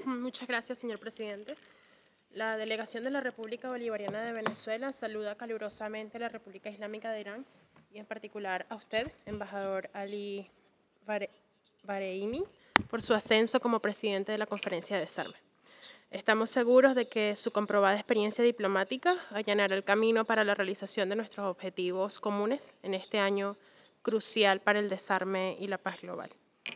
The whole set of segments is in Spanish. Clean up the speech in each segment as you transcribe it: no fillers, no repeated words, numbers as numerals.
Muchas gracias, señor presidente. La delegación de la República Bolivariana de Venezuela saluda calurosamente a la República Islámica de Irán y en particular a usted, embajador Ali Bareimi, por su ascenso como presidente de la Conferencia de Desarme. Estamos seguros de que su comprobada experiencia diplomática allanará el camino para la realización de nuestros objetivos comunes en este año crucial para el desarme y la paz global.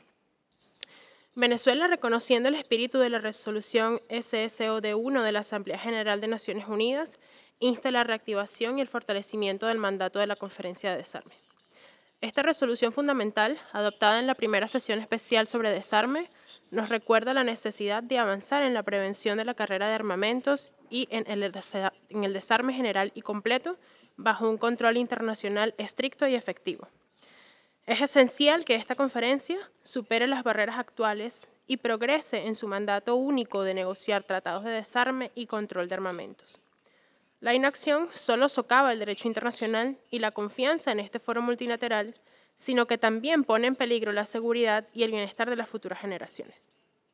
Venezuela, reconociendo el espíritu de la resolución SSOD-1 de la Asamblea General de Naciones Unidas, insta la reactivación y el fortalecimiento del mandato de la Conferencia de Desarme. Esta resolución fundamental, adoptada en la primera sesión especial sobre desarme, nos recuerda la necesidad de avanzar en la prevención de la carrera de armamentos y en el desarme general y completo bajo un control internacional estricto y efectivo. Es esencial que esta conferencia supere las barreras actuales y progrese en su mandato único de negociar tratados de desarme y control de armamentos. La inacción solo socava el derecho internacional y la confianza en este foro multilateral, sino que también pone en peligro la seguridad y el bienestar de las futuras generaciones.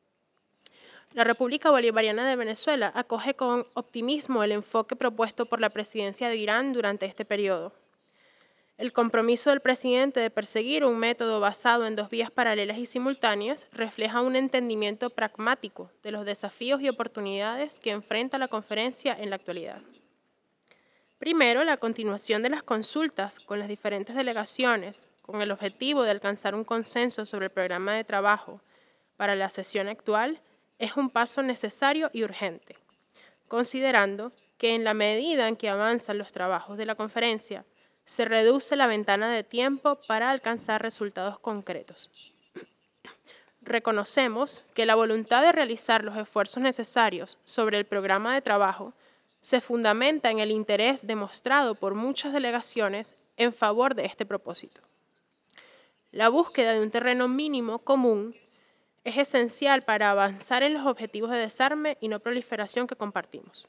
La República Bolivariana de Venezuela acoge con optimismo el enfoque propuesto por la presidencia de Irán durante este periodo. El compromiso del presidente de perseguir un método basado en dos vías paralelas y simultáneas refleja un entendimiento pragmático de los desafíos y oportunidades que enfrenta la conferencia en la actualidad. Primero, la continuación de las consultas con las diferentes delegaciones, con el objetivo de alcanzar un consenso sobre el programa de trabajo para la sesión actual, es un paso necesario y urgente, considerando que en la medida en que avanzan los trabajos de la conferencia, se reduce la ventana de tiempo para alcanzar resultados concretos. Reconocemos que la voluntad de realizar los esfuerzos necesarios sobre el programa de trabajo se fundamenta en el interés demostrado por muchas delegaciones en favor de este propósito. La búsqueda de un terreno mínimo común es esencial para avanzar en los objetivos de desarme y no proliferación que compartimos.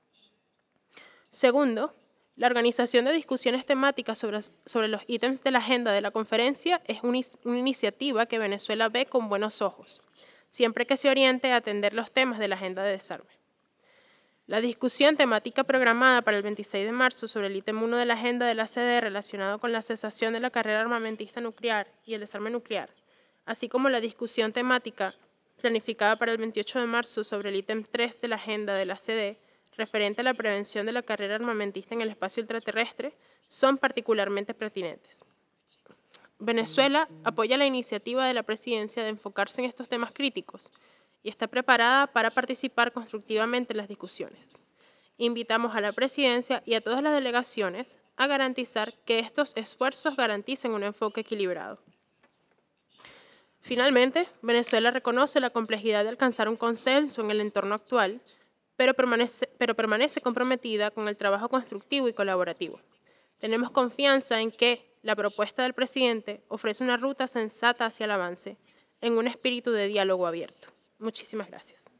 Segundo, la organización de discusiones temáticas sobre los ítems de la agenda de la conferencia es una iniciativa que Venezuela ve con buenos ojos, siempre que se oriente a atender los temas de la agenda de desarme. La discusión temática programada para el 26 de marzo sobre el ítem 1 de la agenda de la CDE relacionado con la cesación de la carrera armamentista nuclear y el desarme nuclear, así como la discusión temática planificada para el 28 de marzo sobre el ítem 3 de la agenda de la CDE, referente a la prevención de la carrera armamentista en el espacio ultraterrestre, son particularmente pertinentes. Venezuela apoya la iniciativa de la presidencia de enfocarse en estos temas críticos y está preparada para participar constructivamente en las discusiones. Invitamos a la presidencia y a todas las delegaciones a garantizar que estos esfuerzos garanticen un enfoque equilibrado. Finalmente, Venezuela reconoce la complejidad de alcanzar un consenso en el entorno actual, pero permanece comprometida con el trabajo constructivo y colaborativo. Tenemos confianza en que la propuesta del presidente ofrece una ruta sensata hacia el avance, en un espíritu de diálogo abierto. Muchísimas gracias.